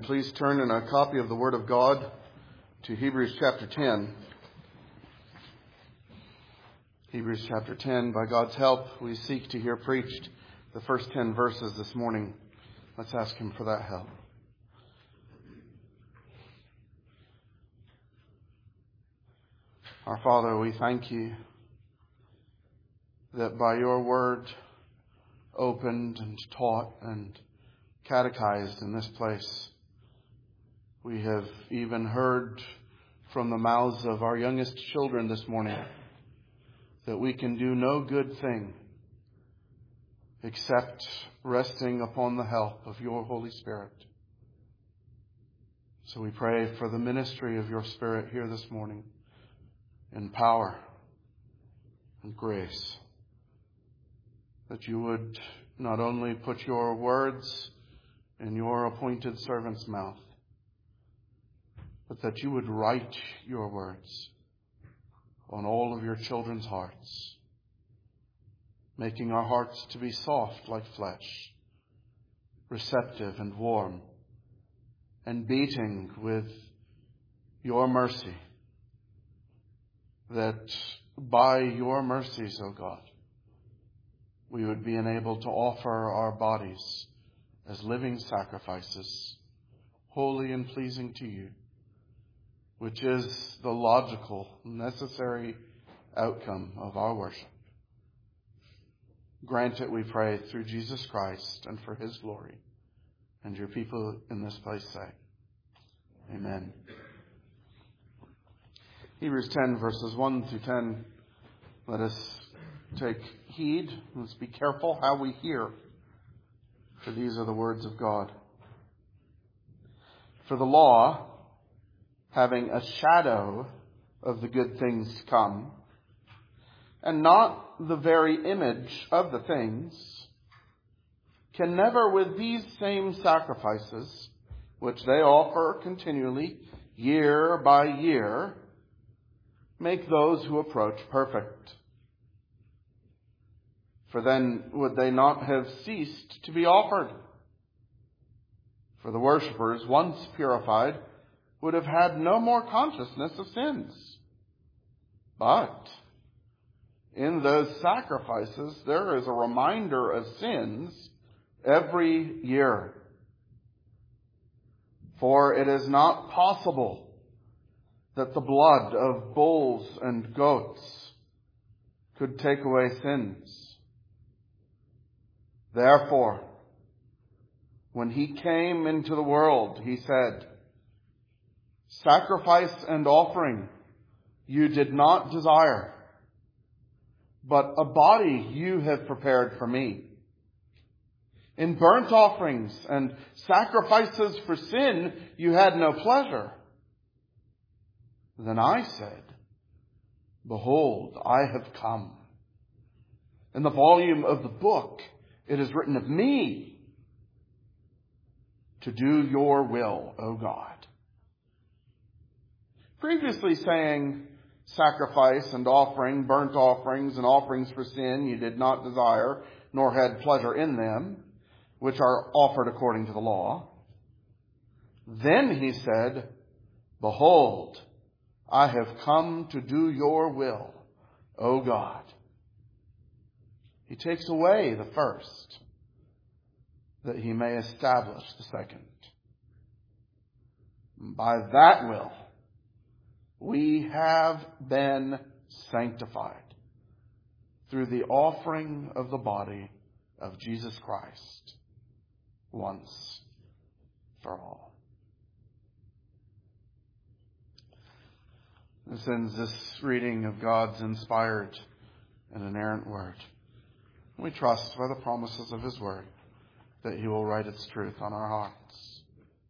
please turn in a copy of the Word of God to Hebrews chapter 10. Hebrews chapter 10. By God's help, we seek to hear preached the first 10 verses this morning. Let's ask Him for that help. Our Father, we thank You that by Your Word opened and taught and catechized in this place, we have even heard from the mouths of our youngest children this morning that we can do no good thing except resting upon the help of Your Holy Spirit. So we pray for the ministry of Your Spirit here this morning in power and grace, that You would not only put Your words in Your appointed servant's mouth, but that You would write Your words on all of Your children's hearts, making our hearts to be soft like flesh, receptive and warm, and beating with Your mercy, that by Your mercies, O God, we would be enabled to offer our bodies as living sacrifices, holy and pleasing to You, which is the logical, necessary outcome of our worship. Grant it, we pray, through Jesus Christ and for His glory. And Your people in this place say, Amen. Hebrews 10, verses 1 through 10. Let us take heed. Let's be careful how we hear, for these are the words of God. For the law, having a shadow of the good things to come, and not the very image of the things, can never with these same sacrifices, which they offer continually, year by year, make those who approach perfect. For then would they not have ceased to be offered? For the worshippers, once purified, would have had no more consciousness of sins. But in those sacrifices, there is a reminder of sins every year. For it is not possible that the blood of bulls and goats could take away sins. Therefore, when He came into the world, He said, sacrifice and offering You did not desire, but a body You have prepared for Me. In burnt offerings and sacrifices for sin You had no pleasure. Then I said, behold, I have come. In the volume of the book it is written of Me, to do Your will, O God. Previously saying, sacrifice and offering, burnt offerings and offerings for sin You did not desire, nor had pleasure in them, which are offered according to the law. Then He said, behold, I have come to do Your will, O God. He takes away the first, that He may establish the second. By that will, we have been sanctified through the offering of the body of Jesus Christ once for all. This ends this reading of God's inspired and inerrant Word. We trust by the promises of His Word that He will write its truth on our hearts.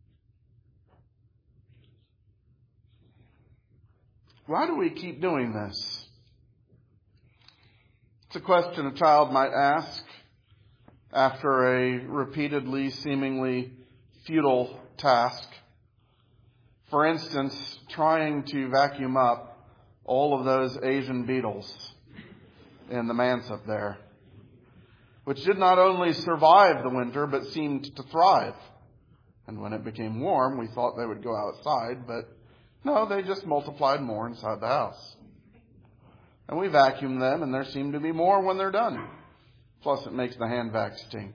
Why do we keep doing this? It's a question a child might ask after a repeatedly, seemingly futile task. For instance, trying to vacuum up all of those Asian beetles in the manse up there, which did not only survive the winter, but seemed to thrive And when it became warm, we thought they would go outside, but no, they just multiplied more inside the house. And we vacuum them, and there seem to be more when they're done. Plus, it makes the hand vac stink.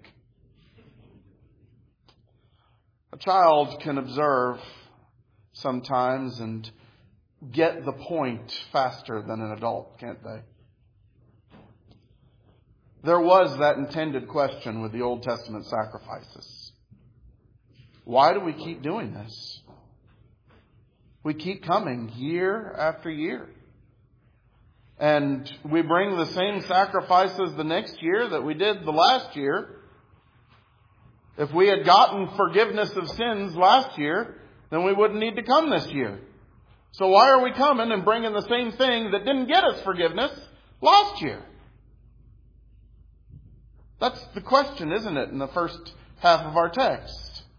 A child can observe sometimes and get the point faster than an adult, can't they? There was that intended question with the Old Testament sacrifices. Why do we keep doing this? We keep coming year after year. And we bring the same sacrifices the next year that we did the last year. If we had gotten forgiveness of sins last year, then we wouldn't need to come this year. So why are we coming and bringing the same thing that didn't get us forgiveness last year? That's the question, isn't it, in the first half of our text?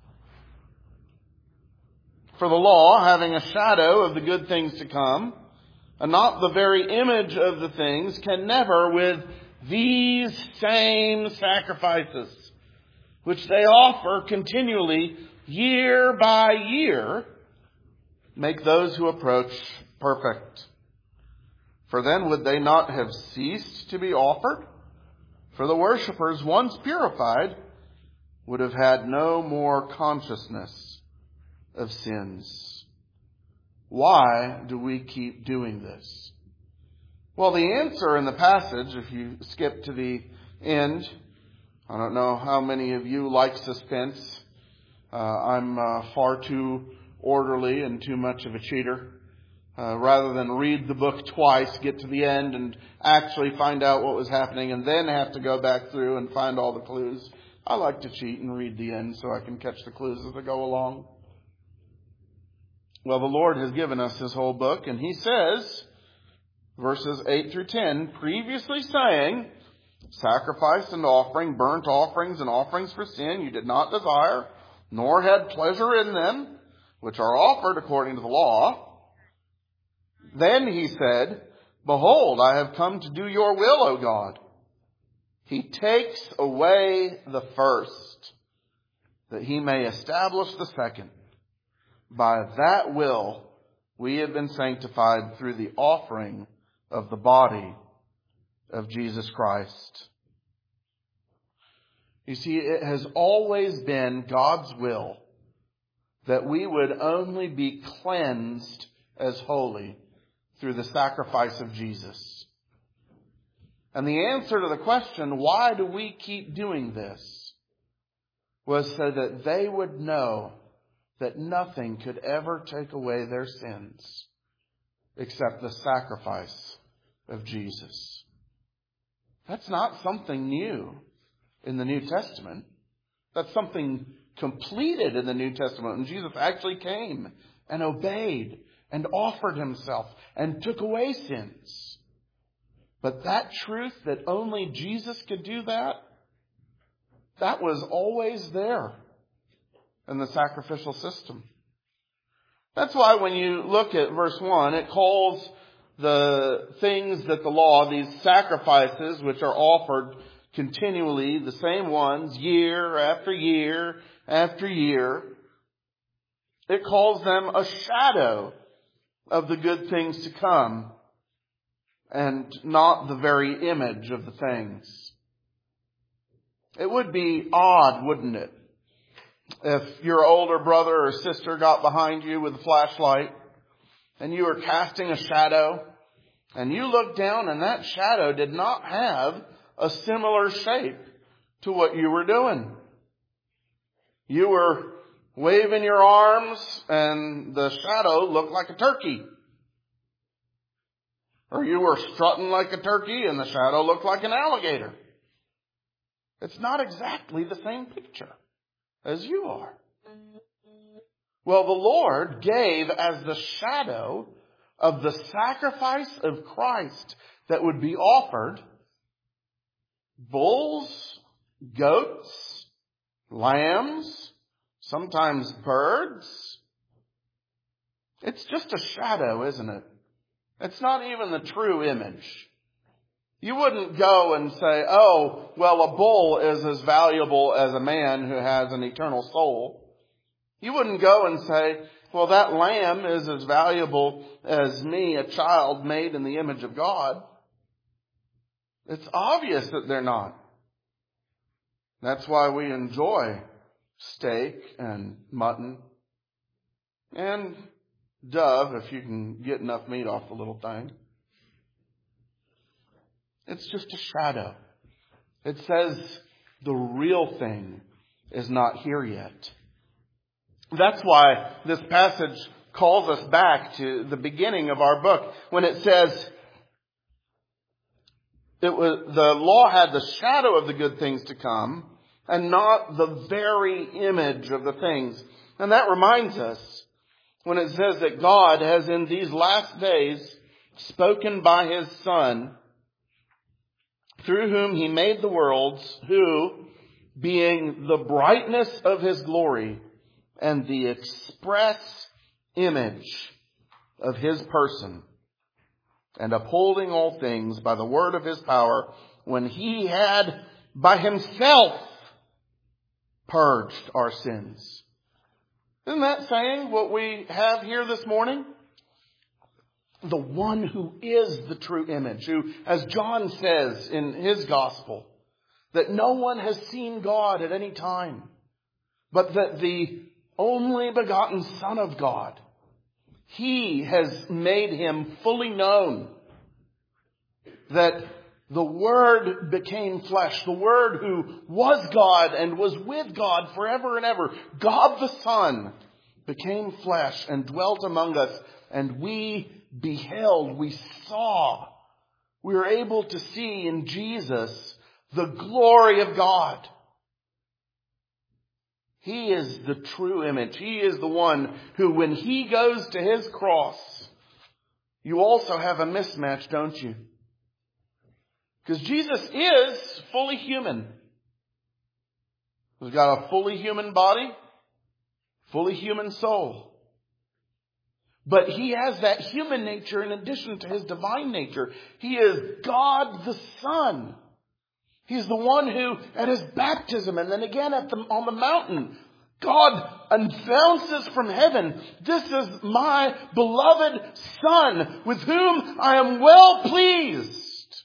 For the law, having a shadow of the good things to come, and not the very image of the things, can never, with these same sacrifices, which they offer continually year by year, make those who approach perfect. For then would they not have ceased to be offered? For the worshippers, once purified, would have had no more consciousness of sins. Why do we keep doing this? Well, the answer in the passage, if you skip to the end, I don't know how many of you like suspense. I'm far too orderly and too much of a cheater. Rather than read the book twice, get to the end and actually find out what was happening and then have to go back through and find all the clues. I like to cheat and read the end so I can catch the clues as I go along. Well, the Lord has given us His whole book, and He says, verses 8 through 10, previously saying, sacrifice and offering, burnt offerings and offerings for sin you did not desire, nor had pleasure in them, which are offered according to the law. Then He said, behold, I have come to do your will, O God. He takes away the first, that He may establish the second. By that will, we have been sanctified through the offering of the body of Jesus Christ. You see, it has always been God's will that we would only be cleansed as holy through the sacrifice of Jesus. And the answer to the question, why do we keep doing this, was so that they would know that nothing could ever take away their sins except the sacrifice of Jesus. That's not something new in the New Testament. That's something completed in the New Testament. And Jesus actually came and obeyed and offered Himself and took away sins. But that truth that only Jesus could do that was always there in the sacrificial system. That's why when you look at verse 1, it calls the things that the law, these sacrifices which are offered continually, the same ones, year after year after year, it calls them a shadow of the good things to come and not the very image of the things. It would be odd, wouldn't it, if your older brother or sister got behind you with a flashlight and you were casting a shadow and you looked down and that shadow did not have a similar shape to what you were doing. You were waving your arms and the shadow looked like a turkey. Or you were strutting like a turkey and the shadow looked like an alligator. It's not exactly the same picture as you are. Well, the Lord gave as the shadow of the sacrifice of Christ that would be offered bulls, goats, lambs, sometimes birds. It's just a shadow, isn't it? It's not even the true image. You wouldn't go and say, oh, well, a bull is as valuable as a man who has an eternal soul. You wouldn't go and say, well, that lamb is as valuable as me, a child made in the image of God. It's obvious that they're not. That's why we enjoy steak and mutton and dove, if you can get enough meat off the little thing. It's just a shadow. It says the real thing is not here yet. That's why this passage calls us back to the beginning of our book when it says the law had the shadow of the good things to come and not the very image of the things. And that reminds us when it says that God has in these last days spoken by His Son, through whom He made the worlds, who, being the brightness of His glory and the express image of His person, and upholding all things by the word of His power, when He had by Himself purged our sins. Isn't that saying what we have here this morning? The one who is the true image, who, as John says in his gospel, that no one has seen God at any time, but that the only begotten Son of God, He has made Him fully known. That the Word became flesh, the Word who was God and was with God forever and ever, God the Son, became flesh and dwelt among us, and we beheld, we saw, we were able to see in Jesus the glory of God. He is the true image. He is the one who, when He goes to His cross, you also have a mismatch, don't you? Because Jesus is fully human. He's got a fully human body, fully human soul. But He has that human nature in addition to His divine nature. He is God the Son. He's the one who, at His baptism and then again on the mountain, God announces from heaven, "This is my beloved Son, with whom I am well pleased."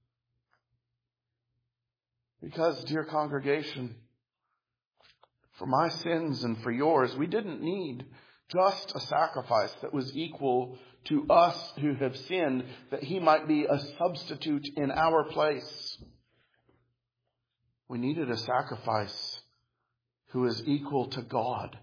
Because, dear congregation, for my sins and for yours, we didn't need just a sacrifice that was equal to us who have sinned, that He might be a substitute in our place. We needed a sacrifice who is equal to God,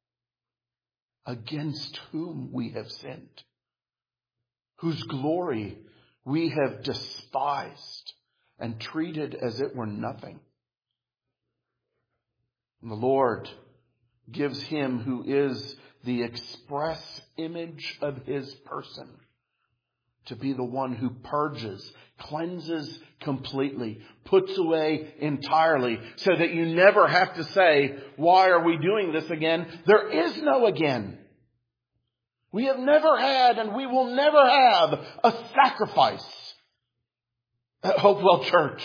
against whom we have sinned, whose glory we have despised and treated as it were nothing. And the Lord gives Him who is the express image of His person to be the one who purges, cleanses completely, puts away entirely, so that you never have to say, why are we doing this again? There is no again. We have never had and we will never have a sacrifice at Hopewell Church.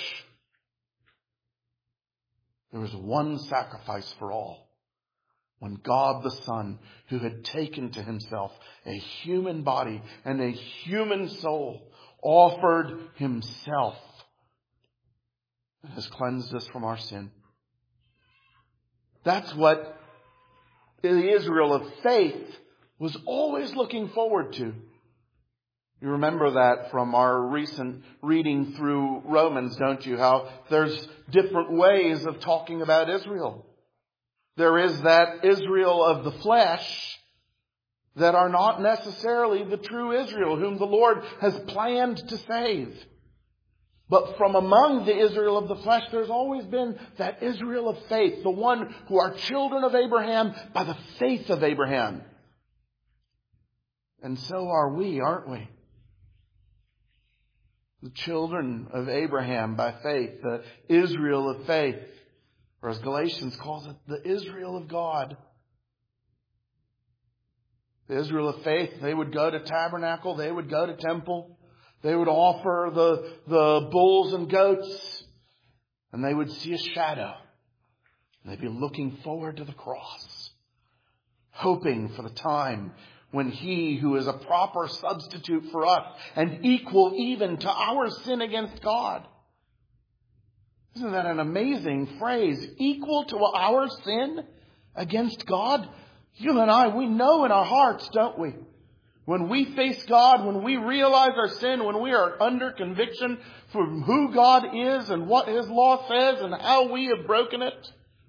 There was one sacrifice for all. When God the Son, who had taken to Himself a human body and a human soul, offered Himself and has cleansed us from our sin. That's what the Israel of faith was always looking forward to. You remember that from our recent reading through Romans, don't you? How there's different ways of talking about Israel. There is that Israel of the flesh that are not necessarily the true Israel whom the Lord has planned to save. But from among the Israel of the flesh, there's always been that Israel of faith, the one who are children of Abraham by the faith of Abraham. And so are we, aren't we? The children of Abraham by faith, the Israel of faith. Or as Galatians calls it, the Israel of God. The Israel of faith, they would go to tabernacle, they would go to temple, they would offer the bulls and goats, and they would see a shadow. And they'd be looking forward to the cross. hoping for the time when He who is a proper substitute for us and equal even to our sin against God. Isn't that an amazing phrase? Equal to our sin against God? You and I, we know in our hearts, don't we? When we face God, when we realize our sin, when we are under conviction for who God is and what His law says and how we have broken it,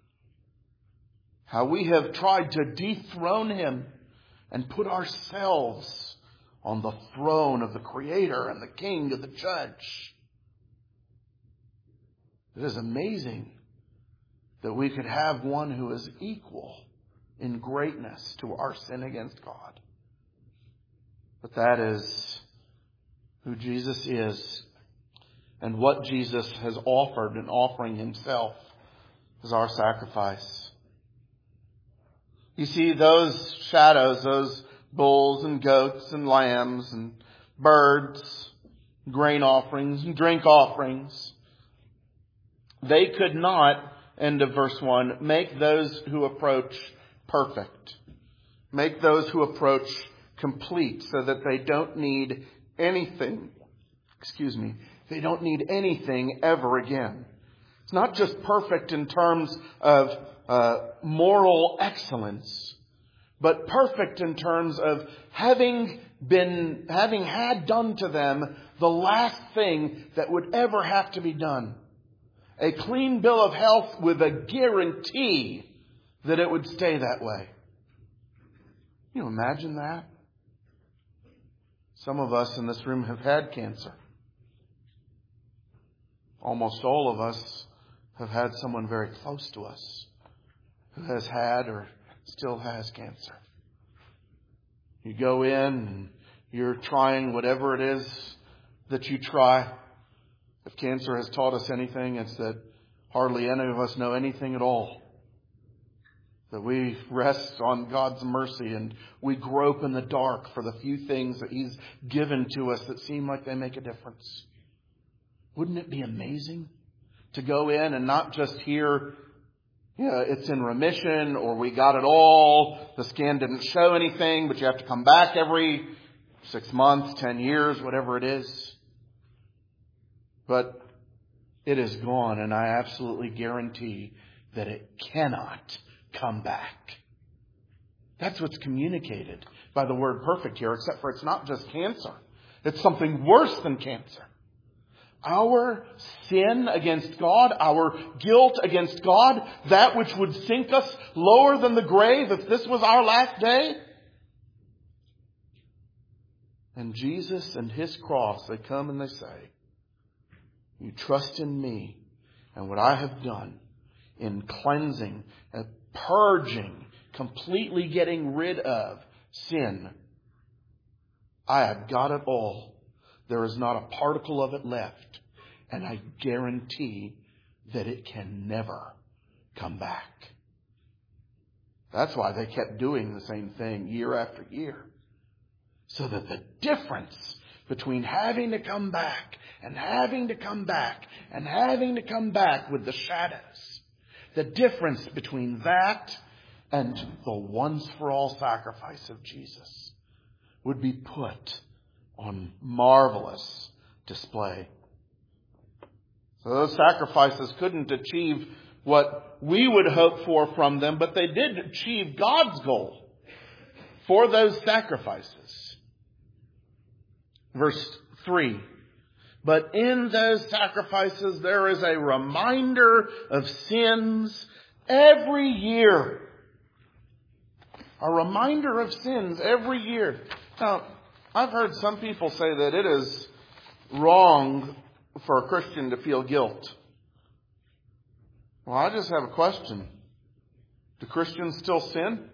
how we have tried to dethrone Him and put ourselves on the throne of the Creator and the King of the Judge. It is amazing that we could have one who is equal in greatness to our sin against God. But that is who Jesus is and what Jesus has offered in offering Himself as our sacrifice. You see, those shadows, those bulls and goats and lambs and birds, grain offerings and drink offerings, they could not, end of verse 1, make those who approach perfect. Make those who approach complete so that they don't need anything. They don't need anything ever again. It's not just perfect in terms of moral excellence, but perfect in terms of having had done to them the last thing that would ever have to be done. A clean bill of health with a guarantee that it would stay that way. Can you imagine that? Some of us in this room have had cancer. Almost all of us have had someone very close to us who has had or still has cancer. You go in and you're trying whatever it is that you try. If cancer has taught us anything, it's that hardly any of us know anything at all. That we rest on God's mercy and we grope in the dark for the few things that He's given to us that seem like they make a difference. Wouldn't it be amazing to go in and not just hear, it's in remission or we got it all, the scan didn't show anything, but you have to come back every 6 months, 10 years, whatever it is. But it is gone, and I absolutely guarantee that it cannot come back. That's what's communicated by the word perfect here, except for it's not just cancer. It's something worse than cancer. Our sin against God, our guilt against God, that which would sink us lower than the grave if this was our last day. And Jesus and His cross, they come and they say, you trust in me and what I have done in cleansing and purging, completely getting rid of sin. I have got it all. There is not a particle of it left. And I guarantee that it can never come back. That's why they kept doing the same thing year after year. So that the difference between having to come back and having to come back and having to come back with the shadows, the difference between that and the once for all sacrifice of Jesus would be put on marvelous display. So those sacrifices couldn't achieve what we would hope for from them, but they did achieve God's goal for those sacrifices. Verse 3. But in those sacrifices there is a reminder of sins every year. A reminder of sins every year. Now, I've heard some people say that it is wrong for a Christian to feel guilt. Well, I just have a question. Do Christians still sin?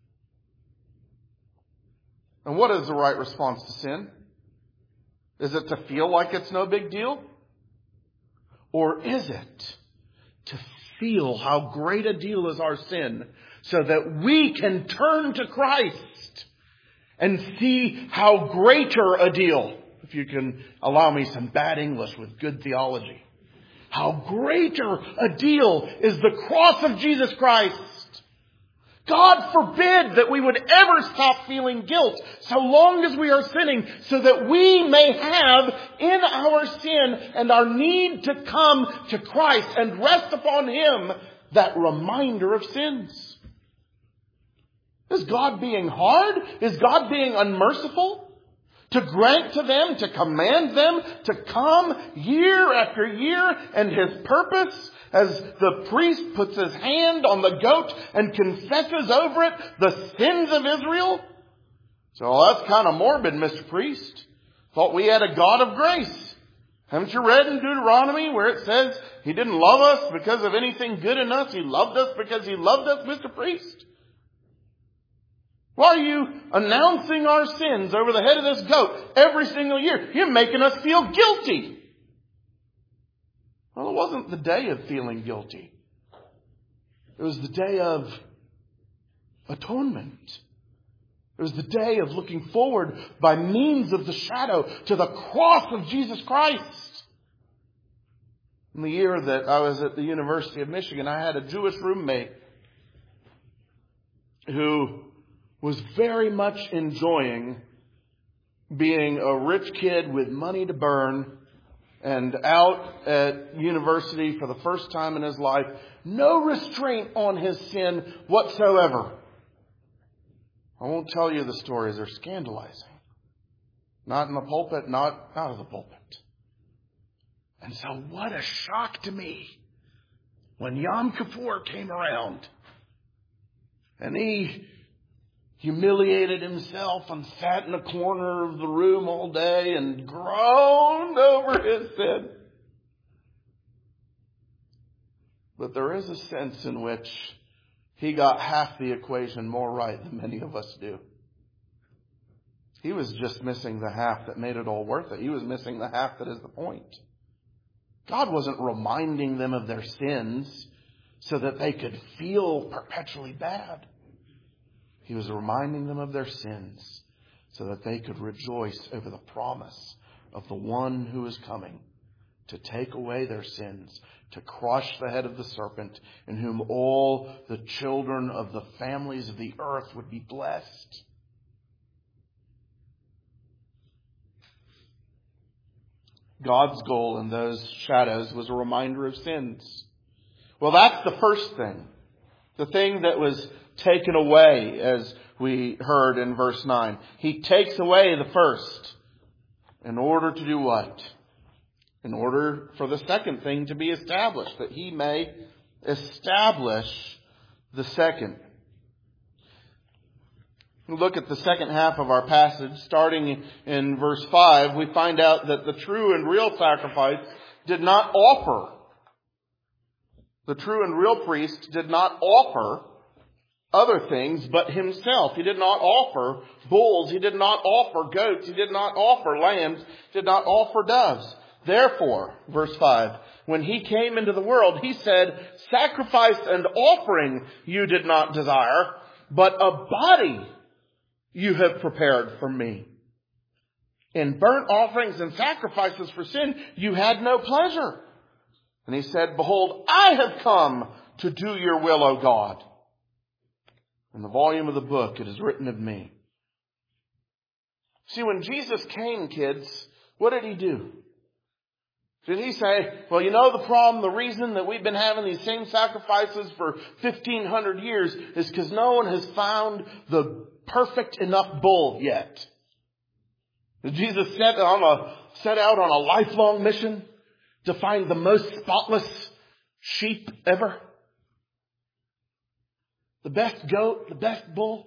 And what is the right response to sin? Is it to feel like it's no big deal? Or is it to feel how great a deal is our sin so that we can turn to Christ and see how greater a deal, if you can allow me some bad English with good theology, how greater a deal is the cross of Jesus Christ God forbid that we would ever stop feeling guilt so long as we are sinning, so that we may have in our sin and our need to come to Christ and rest upon Him that reminder of sins. Is God being hard? Is God being unmerciful? To grant to them, to command them to come year after year, and His purpose, as the priest puts his hand on the goat and confesses over it the sins of Israel. So that's kind of morbid, Mr. Priest. Thought we had a God of grace. Haven't you read in Deuteronomy where it says He didn't love us because of anything good in us? He loved us because He loved us, Mr. Priest? Why are you announcing our sins over the head of this goat every single year? You're making us feel guilty. Well, it wasn't the day of feeling guilty. It was the day of atonement. It was the day of looking forward by means of the shadow to the cross of Jesus Christ. In the year that I was at the University of Michigan, I had a Jewish roommate who was very much enjoying being a rich kid with money to burn and out at university for the first time in his life. No restraint on his sin whatsoever. I won't tell you the stories. They're scandalizing. Not in the pulpit, not out of the pulpit. And so what a shock to me when Yom Kippur came around and he humiliated himself and sat in a corner of the room all day and groaned over his sin. But there is a sense in which he got half the equation more right than many of us do. He was just missing the half that made it all worth it. He was missing the half that is the point. God wasn't reminding them of their sins so that they could feel perpetually bad. He was reminding them of their sins so that they could rejoice over the promise of the one who is coming to take away their sins, to crush the head of the serpent, in whom all the children of the families of the earth would be blessed. God's goal in those shadows was a reminder of sins. Well, that's the first thing. The thing that was taken away, as we heard in verse 9. He takes away the first. In order to do what? In order for the second thing to be established, that He may establish the second. Look at the second half of our passage. Starting in verse 5, we find out that the true and real sacrifice did not offer. The true and real priest did not offer other things but Himself. He did not offer bulls. He did not offer goats. He did not offer lambs. He did not offer doves. Therefore, verse 5, when He came into the world, He said, sacrifice and offering you did not desire, but a body you have prepared for me. In burnt offerings and sacrifices for sin, you had no pleasure. And He said, behold, I have come to do your will, O God. In the volume of the book, it is written of me. See, when Jesus came, kids, what did He do? Did He say, well, you know the problem, the reason that we've been having these same sacrifices for 1,500 years is because no one has found the perfect enough bull yet. Did Jesus set out on a lifelong mission to find the most spotless sheep ever? The best goat, the best bull?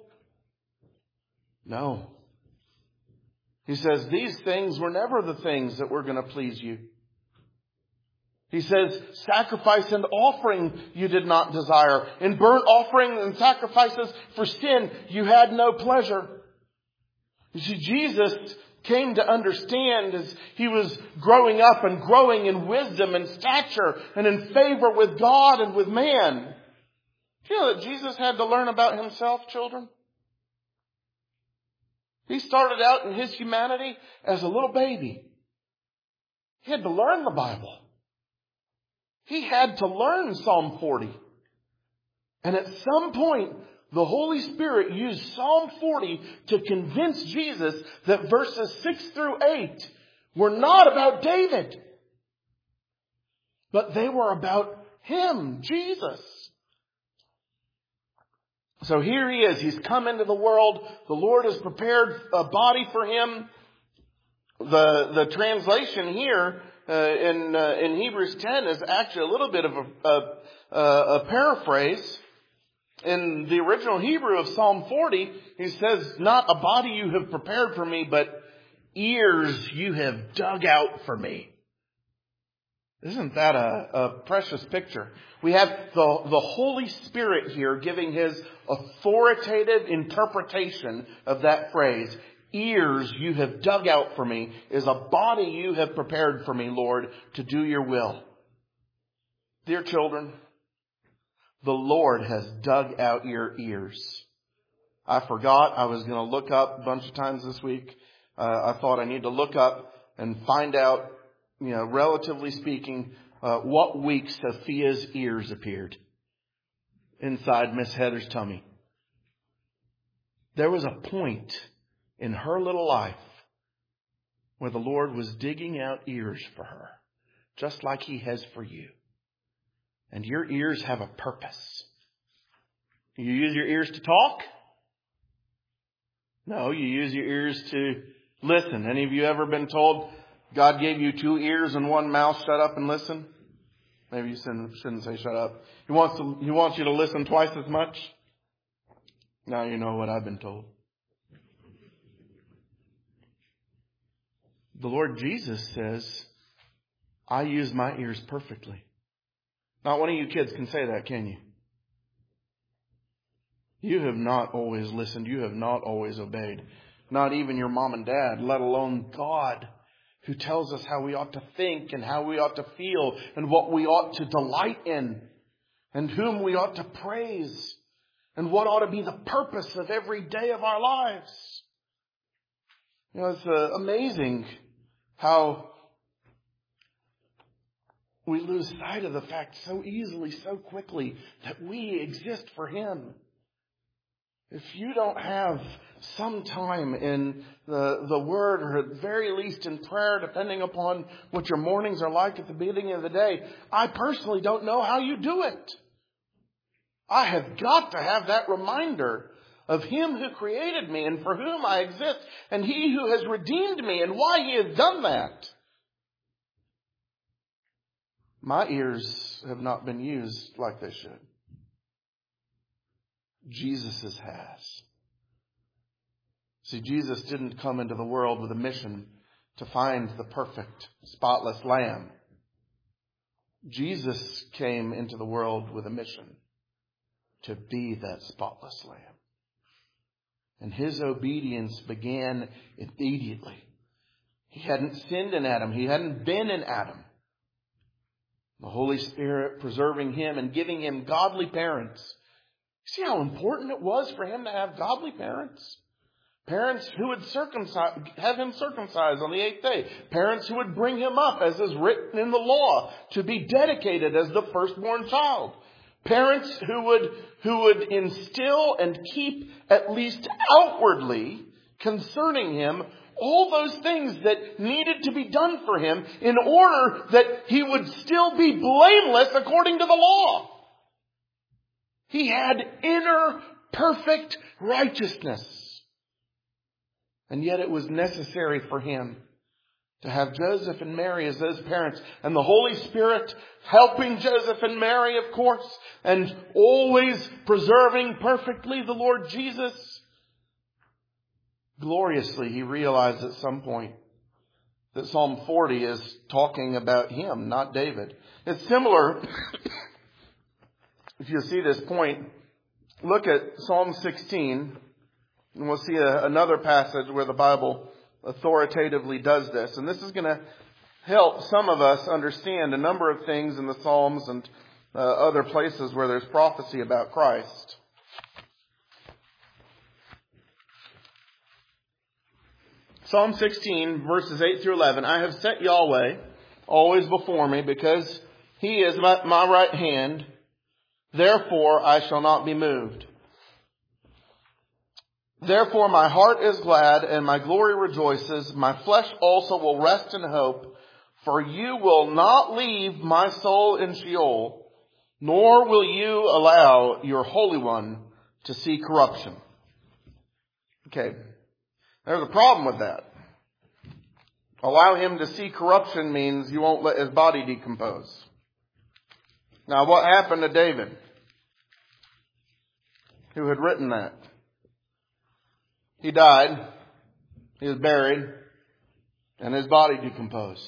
No. He says, these things were never the things that were going to please you. He says, sacrifice and offering you did not desire. In burnt offering and sacrifices for sin, you had no pleasure. You see, Jesus came to understand as He was growing up and growing in wisdom and stature and in favor with God and with man. Do you know that Jesus had to learn about Himself, children? He started out in His humanity as a little baby. He had to learn the Bible. He had to learn Psalm 40. And at some point, The Holy Spirit used Psalm 40 to convince Jesus that verses 6 through 8 were not about David, but they were about Him, Jesus. So here He is. He's come into the world. The Lord has prepared a body for Him. The translation here in Hebrews 10 is actually a little bit of a paraphrase. In the original Hebrew of Psalm 40, he says, not a body you have prepared for me, but ears you have dug out for me. Isn't that a precious picture? We have the Holy Spirit here giving His authoritative interpretation of that phrase. Ears you have dug out for me is a body you have prepared for me, Lord, to do your will. Dear children, the Lord has dug out your ears. I forgot. I was going to look up a bunch of times this week. I thought I need to look up and find out, relatively speaking, what week Sophia's ears appeared inside Miss Heather's tummy. There was a point in her little life where the Lord was digging out ears for her, just like He has for you. And your ears have a purpose. You use your ears to talk? No, you use your ears to listen. Any of you ever been told God gave you 2 ears and 1 mouth, shut up and listen? Maybe you shouldn't say shut up. He wants you to listen twice as much. Now you know what I've been told. The Lord Jesus says, I use my ears perfectly. Not one of you kids can say that, can you? You have not always listened. You have not always obeyed. Not even your mom and dad, let alone God, who tells us how we ought to think and how we ought to feel and what we ought to delight in and whom we ought to praise and what ought to be the purpose of every day of our lives. It's amazing how we lose sight of the fact so easily, so quickly, that we exist for Him. If you don't have some time in the Word, or at the very least in prayer, depending upon what your mornings are like at the beginning of the day, I personally don't know how you do it. I have got to have that reminder of Him who created me and for whom I exist, and He who has redeemed me and why He has done that. My ears have not been used like they should. Jesus's has. See, Jesus didn't come into the world with a mission to find the perfect, spotless lamb. Jesus came into the world with a mission to be that spotless lamb. And His obedience began immediately. He hadn't sinned in Adam. He hadn't been in Adam. The Holy Spirit preserving Him and giving Him godly parents. See how important it was for Him to have godly parents? Parents who would have Him circumcised on the 8th day. Parents who would bring Him up, as is written in the law, to be dedicated as the firstborn child. Parents who would instill and keep, at least outwardly, concerning Him, all those things that needed to be done for Him in order that He would still be blameless according to the law. He had inner perfect righteousness. And yet it was necessary for Him to have Joseph and Mary as those parents. And the Holy Spirit helping Joseph and Mary, of course. And always preserving perfectly the Lord Jesus. Gloriously, He realized at some point that Psalm 40 is talking about Him, not David. It's similar. If you see this point, look at Psalm 16, and we'll see another passage where the Bible authoritatively does this. And this is going to help some of us understand a number of things in the Psalms and other places where there's prophecy about Christ. Psalm 16, verses 8 through 11. I have set Yahweh always before me, because He is my right hand. Therefore I shall not be moved. Therefore my heart is glad and my glory rejoices. My flesh also will rest in hope. For you will not leave my soul in Sheol, nor will you allow your Holy One to see corruption. Okay, there's a problem with that. Allow him to see corruption means you won't let his body decompose. Now, what happened to David, who had written that? He died, he was buried, and his body decomposed.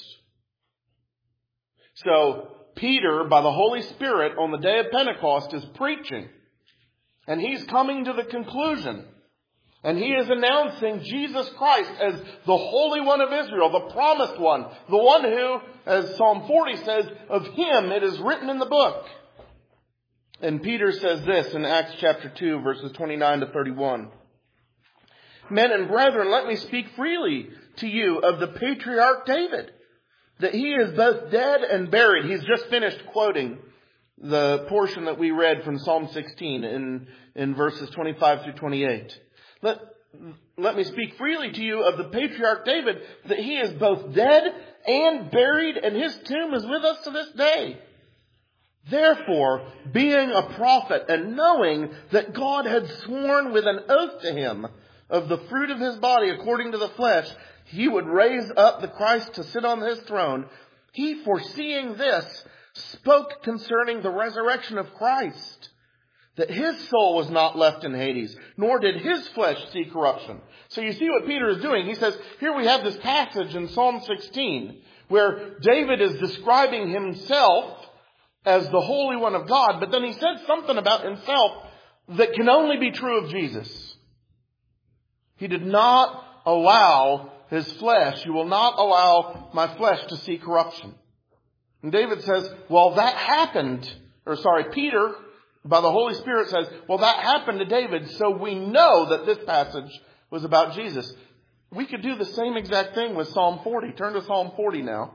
So, Peter, by the Holy Spirit, on the day of Pentecost, is preaching. And he's coming to the conclusion. And he is announcing Jesus Christ as the Holy One of Israel, the promised one. The one who, as Psalm 40 says, of him it is written in the book. And Peter says this in Acts chapter 2, verses 29 to 31. Men and brethren, let me speak freely to you of the patriarch David, that he is both dead and buried. He's just finished quoting the portion that we read from Psalm 16 in verses 25 through 28. Let me speak freely to you of the patriarch David, that he is both dead and buried, and his tomb is with us to this day. Therefore, being a prophet and knowing that God had sworn with an oath to him of the fruit of his body according to the flesh, he would raise up the Christ to sit on his throne, he, foreseeing this, spoke concerning the resurrection of Christ, that his soul was not left in Hades, nor did his flesh see corruption. So you see what Peter is doing. He says, here we have this passage in Psalm 16, where David is describing himself as the Holy One of God, but then he said something about himself that can only be true of Jesus. He did not allow his flesh, you will not allow my flesh to see corruption. And David says, well, that happened, Peter, by the Holy Spirit says, well, that happened to David, so we know that this passage was about Jesus. We could do the same exact thing with Psalm 40. Turn to Psalm 40 now.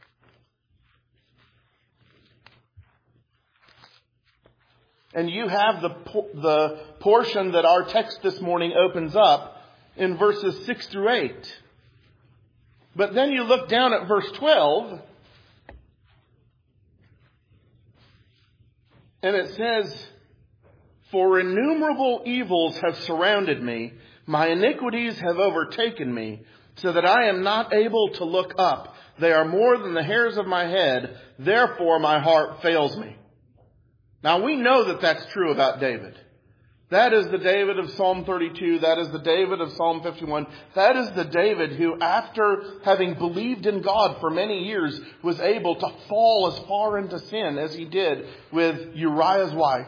And you have the portion that our text this morning opens up in verses 6 through 8. But then you look down at verse 12, and it says, for innumerable evils have surrounded me, my iniquities have overtaken me, so that I am not able to look up. They are more than the hairs of my head, therefore my heart fails me. Now we know that that's true about David. That is the David of Psalm 32. That is the David of Psalm 51. That is the David who, after having believed in God for many years, was able to fall as far into sin as he did with Uriah's wife.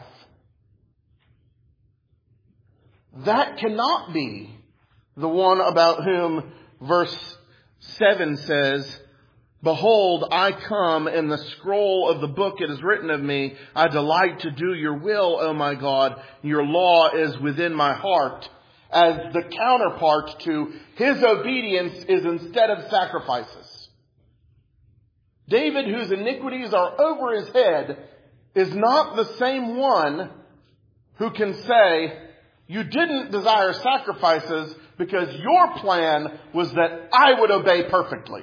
That cannot be the one about whom verse 7 says, behold, I come, in the scroll of the book it is written of me, I delight to do your will, O my God. Your law is within my heart. As the counterpart to his obedience is instead of sacrifices. David, whose iniquities are over his head, is not the same one who can say, you didn't desire sacrifices because your plan was that I would obey perfectly.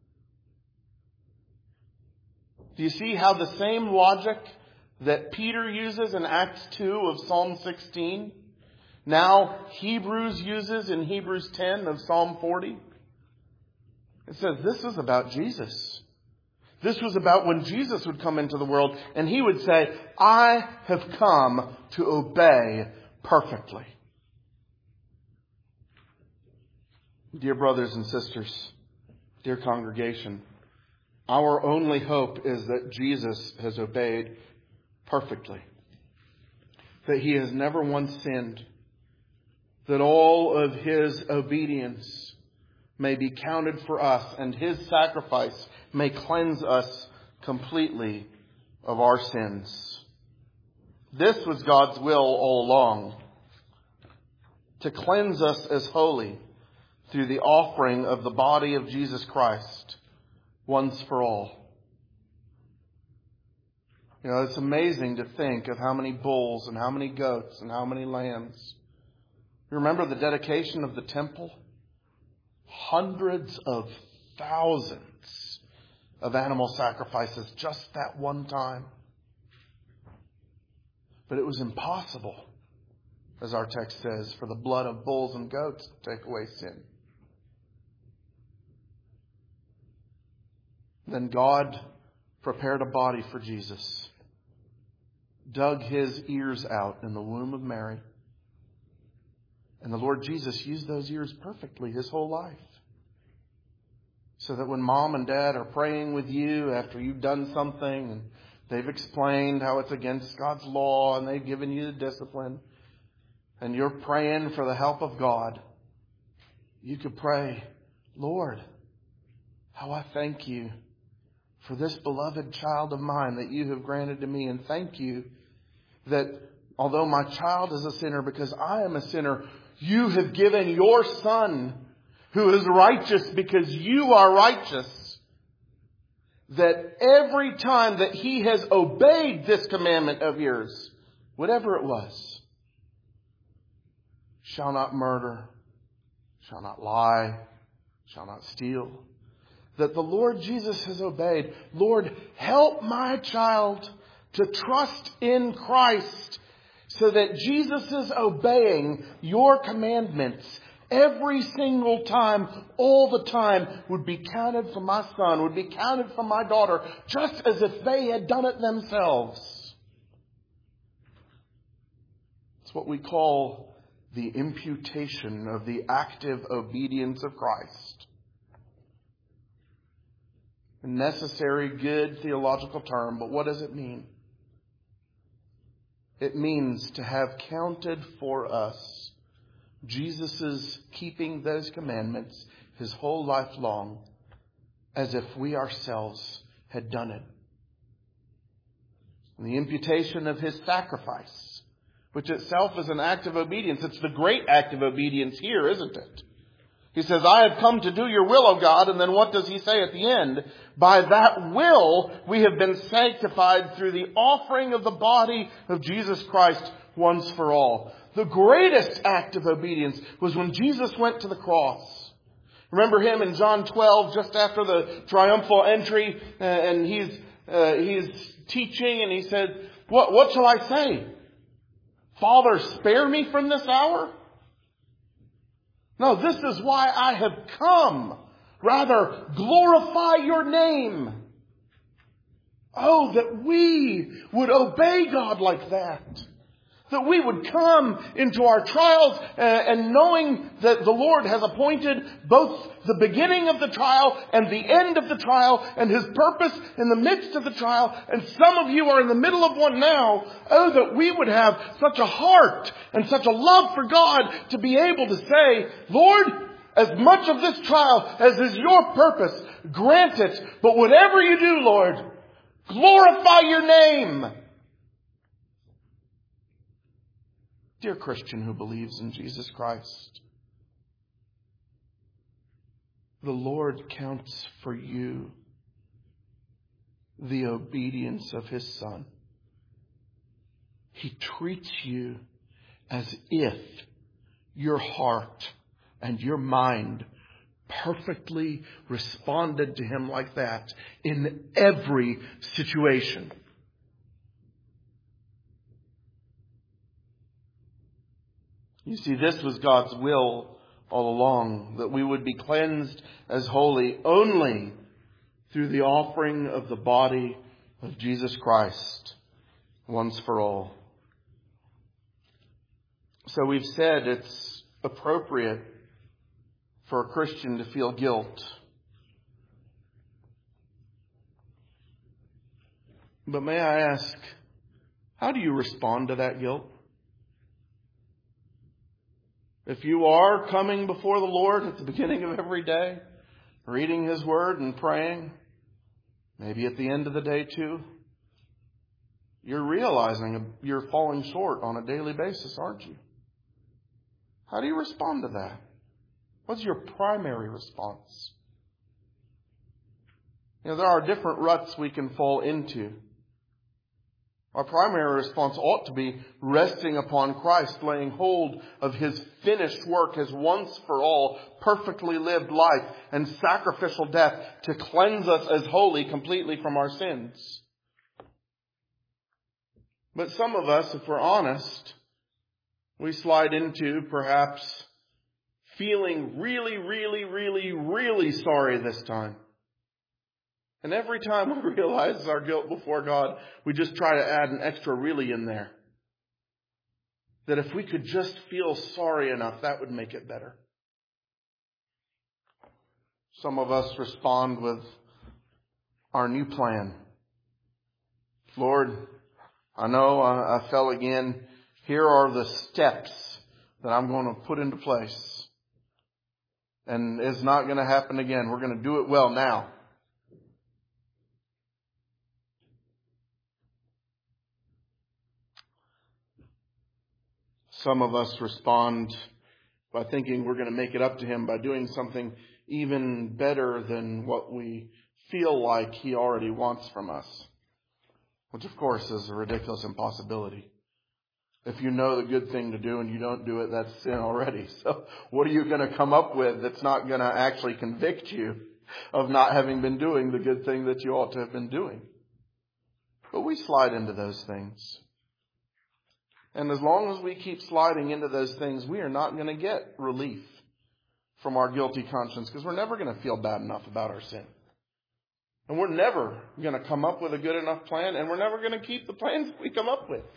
Do you see how the same logic that Peter uses in Acts 2 of Psalm 16, now Hebrews uses in Hebrews 10 of Psalm 40? It says this is about Jesus. This was about when Jesus would come into the world and he would say, I have come to obey perfectly. Dear brothers and sisters, dear congregation, our only hope is that Jesus has obeyed perfectly. That he has never once sinned. That all of his obedience may be counted for us and his sacrifice may cleanse us completely of our sins. This was God's will all along. To cleanse us as holy through the offering of the body of Jesus Christ. Once for all. You know, it's amazing to think of how many bulls and how many goats and how many lambs You remember the dedication of the temple? Hundreds of thousands of animal sacrifices just that one time. But it was impossible, as our text says, for the blood of bulls and goats to take away sin. Then God prepared a body for Jesus, dug his ears out in the womb of Mary. And the Lord Jesus used those ears perfectly his whole life. So that when mom and dad are praying with you after you've done something and they've explained how it's against God's law and they've given you the discipline and you're praying for the help of God, you could pray, Lord, how I thank you for this beloved child of mine that you have granted to me. And thank you that although my child is a sinner because I am a sinner, you have given your Son, who is righteous because you are righteous, that every time that he has obeyed this commandment of yours, whatever it was, shall not murder, shall not lie, shall not steal, that the Lord Jesus has obeyed. Lord, help my child to trust in Christ so that Jesus is obeying your commandments every single time, all the time, would be counted for my son, would be counted for my daughter, just as if they had done it themselves. It's what we call the imputation of the active obedience of Christ. A necessary, good theological term, but what does it mean? It means to have counted for us Jesus' keeping those commandments his whole life long as if we ourselves had done it. And the imputation of his sacrifice, which itself is an act of obedience. It's the great act of obedience here, isn't it? He says, I have come to do your will, O God. And then what does he say at the end? By that will, we have been sanctified through the offering of the body of Jesus Christ once for all. The greatest act of obedience was when Jesus went to the cross. Remember him in John 12, just after the triumphal entry, and he's teaching, and he said, what shall I say? Father, spare me from this hour? No, this is why I have come. Rather, glorify your name. Oh, that we would obey God like that. That we would come into our trials and knowing that the Lord has appointed both the beginning of the trial and the end of the trial and his purpose in the midst of the trial. And some of you are in the middle of one now. Oh, that we would have such a heart and such a love for God to be able to say, Lord, as much of this trial as is your purpose, grant it. But whatever you do, Lord, glorify your name. Dear Christian who believes in Jesus Christ, the Lord counts for you the obedience of his Son. He treats you as if your heart and your mind perfectly responded to him like that in every situation. You see, this was God's will all along, that we would be cleansed as holy only through the offering of the body of Jesus Christ once for all. So we've said it's appropriate for a Christian to feel guilt. But may I ask, how do you respond to that guilt? If you are coming before the Lord at the beginning of every day, reading his word and praying, maybe at the end of the day too, you're realizing you're falling short on a daily basis, aren't you? How do you respond to that? What's your primary response? There are different ruts we can fall into. Our primary response ought to be resting upon Christ, laying hold of His finished work, His once for all perfectly lived life and sacrificial death to cleanse us as holy completely from our sins. But some of us, if we're honest, we slide into perhaps feeling really, really, really, really sorry this time. And every time we realize our guilt before God, we just try to add an extra really in there. That if we could just feel sorry enough, that would make it better. Some of us respond with our new plan. Lord, I know I fell again. Here are the steps that I'm going to put into place. And it's not going to happen again. We're going to do it well now. Some of us respond by thinking we're going to make it up to Him by doing something even better than what we feel like He already wants from us. Which, of course, is a ridiculous impossibility. If you know the good thing to do and you don't do it, that's sin already. So what are you going to come up with that's not going to actually convict you of not having been doing the good thing that you ought to have been doing? But we slide into those things. And as long as we keep sliding into those things, we are not going to get relief from our guilty conscience, because we're never going to feel bad enough about our sin. And we're never going to come up with a good enough plan, and we're never going to keep the plans we come up with.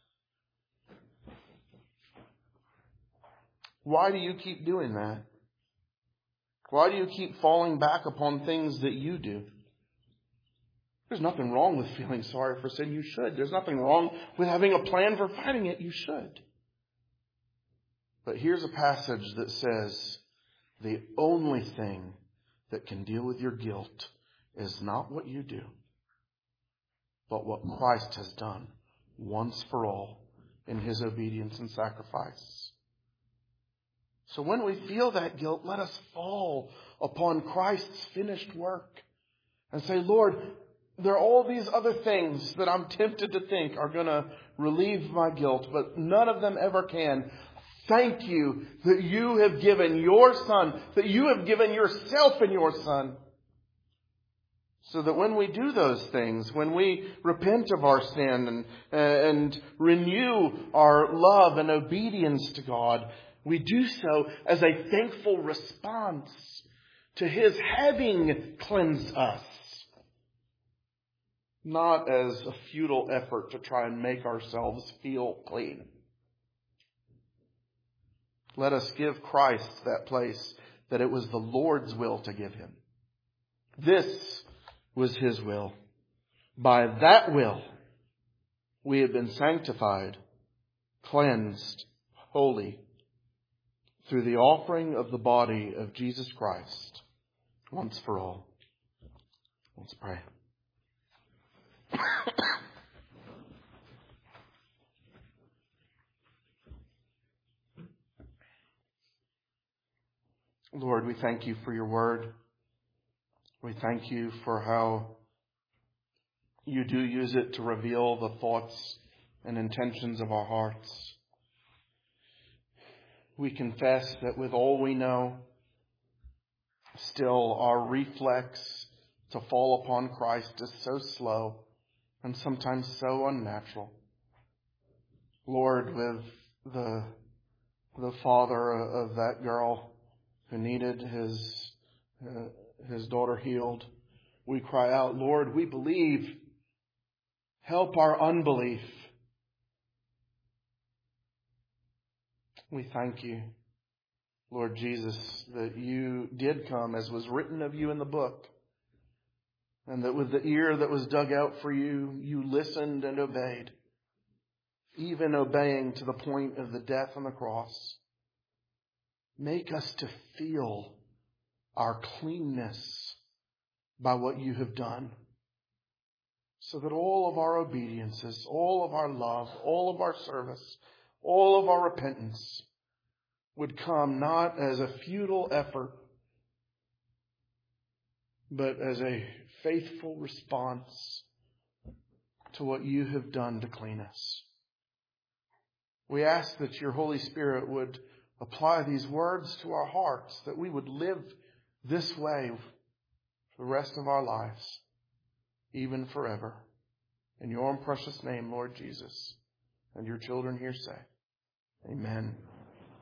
Why do you keep doing that? Why do you keep falling back upon things that you do? There's nothing wrong with feeling sorry for sin. You should. There's nothing wrong with having a plan for fighting it. You should. But here's a passage that says the only thing that can deal with your guilt is not what you do, but what Christ has done once for all in His obedience and sacrifice. So when we feel that guilt, let us fall upon Christ's finished work and say, Lord, there are all these other things that I'm tempted to think are going to relieve my guilt, but none of them ever can. Thank you that you have given your Son, that you have given yourself in your Son. So that when we do those things, when we repent of our sin and renew our love and obedience to God, we do so as a thankful response to His having cleansed us. Not as a futile effort to try and make ourselves feel clean. Let us give Christ that place that it was the Lord's will to give Him. This was His will. By that will, we have been sanctified, cleansed, holy, through the offering of the body of Jesus Christ, once for all. Let's pray. Lord, we thank you for your word. We thank you for how you do use it to reveal the thoughts and intentions of our hearts. We confess that with all we know, still our reflex to fall upon Christ is so slow and sometimes so unnatural. Lord, with the father of that girl who needed his daughter healed, we cry out, Lord, we believe. Help our unbelief. We thank you, Lord Jesus, that you did come as was written of you in the book. And that with the ear that was dug out for you, you listened and obeyed. Even obeying to the point of the death on the cross. Make us to feel our cleanness by what you have done. So that all of our obediences, all of our love, all of our service, all of our repentance would come not as a futile effort, but as a faithful response to what you have done to clean us. We ask that your Holy Spirit would apply these words to our hearts, that we would live this way for the rest of our lives, even forever. In your own precious name, Lord Jesus, and your children here say, Amen.